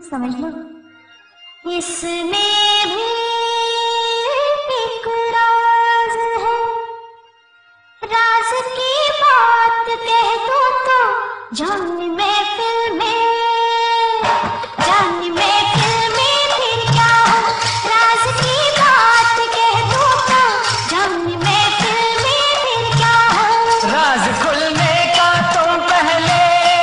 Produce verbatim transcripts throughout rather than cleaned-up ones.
समझ लो। इसमें भी एक राज है, राज की बात कह दो तो जान महफिल में, जान महफिल में फिर क्या हो। राज की बात कह दो तो जान महफिल में फिर क्या हो। राज खुलने का तुम पहले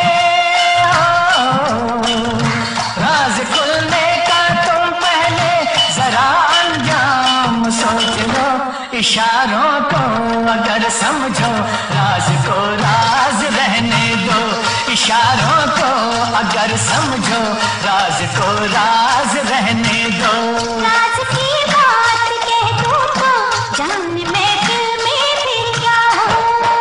हो, राज खुलने का तुम पहले जरा अंजाम सोच लो। इशारों को अगर समझो, राज को राज रहने दो। इशारों को अगर समझो, राज को राज रहने दो। राज की बात कह दो तो जान महफिल में फिर क्या हो।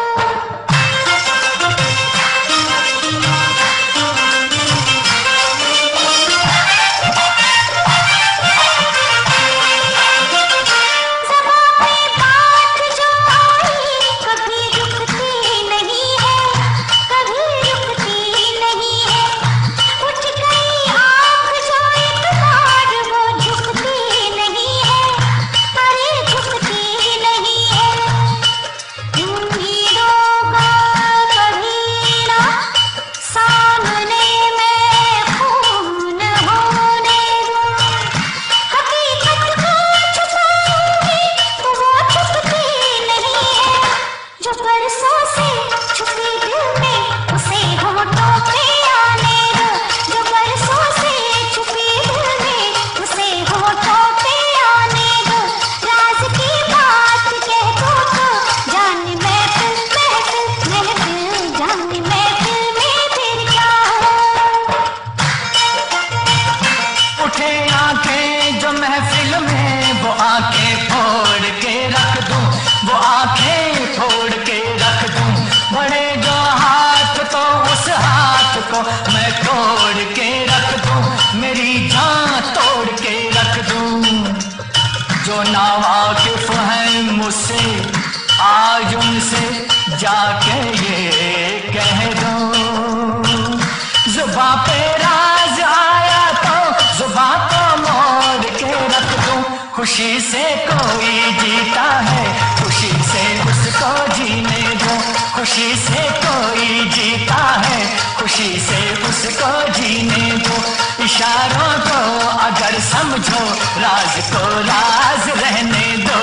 मैं तोड़ के रख दूं, मेरी जान तोड़ के रख दूं। जो नावाकिफ है मुझसे आज उनसे जाके ये कह दूं। जुबां पे राज आया तो जुबां को मोड़ के रख दूं। खुशी से कोई जीता है, खुशी से उसको जीने दो। खुशी से कोई जीता है, खुशी से उसको जीने दो। इशारों को अगर समझो, राज को राज रहने दो।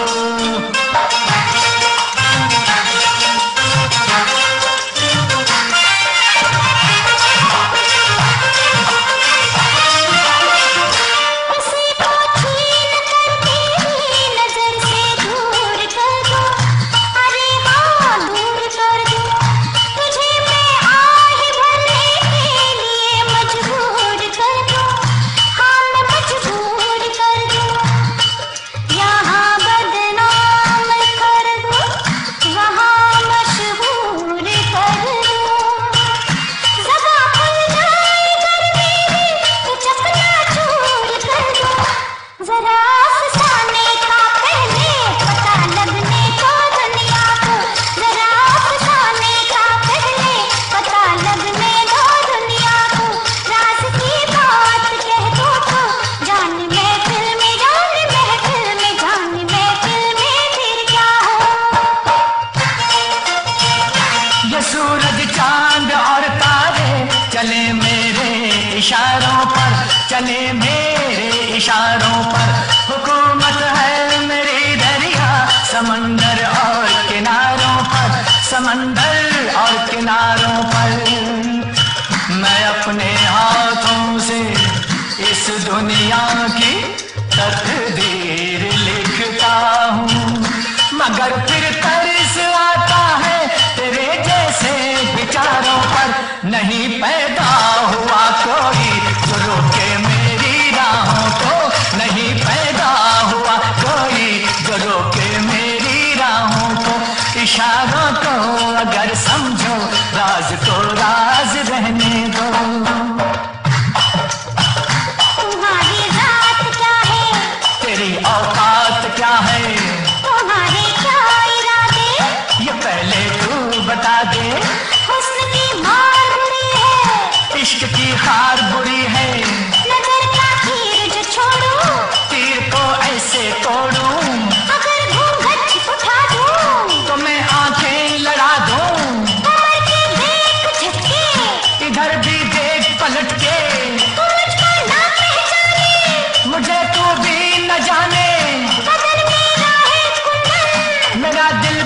इशारों पर चले मेरे इशारों पर। हुकूमत है मेरी दरिया समंदर और किनारों पर, समंदर और किनारों पर। मैं अपने हाथों से इस दुनिया की तकदीर लिखता हूँ, मगर फिर तरस आता है तेरे जैसे विचारों पर। नहीं पैदा हुआ कोई जो रोके मेरी राहों को, नहीं पैदा हुआ कोई जो रोके मेरी राहों को। इशारों को अगर समझो, राज को राज रहने दो। तुम्हारी रात क्या है, तेरी औकात क्या है, तुम्हारे क्या इरादे, ये पहले तू बता दे। हुस्न की मार बुरी है, इश्क की हार बुरी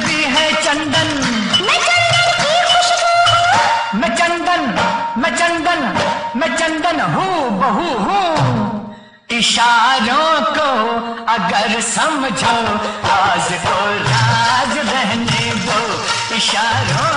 भी है चंदन, मैं चंदन की खुशबू हूँ, मैं चंदन, मैं चंदन, मैं चंदन हूँ बहू हूँ। इशारों को अगर समझो, राज को राज रहने दो। इशारों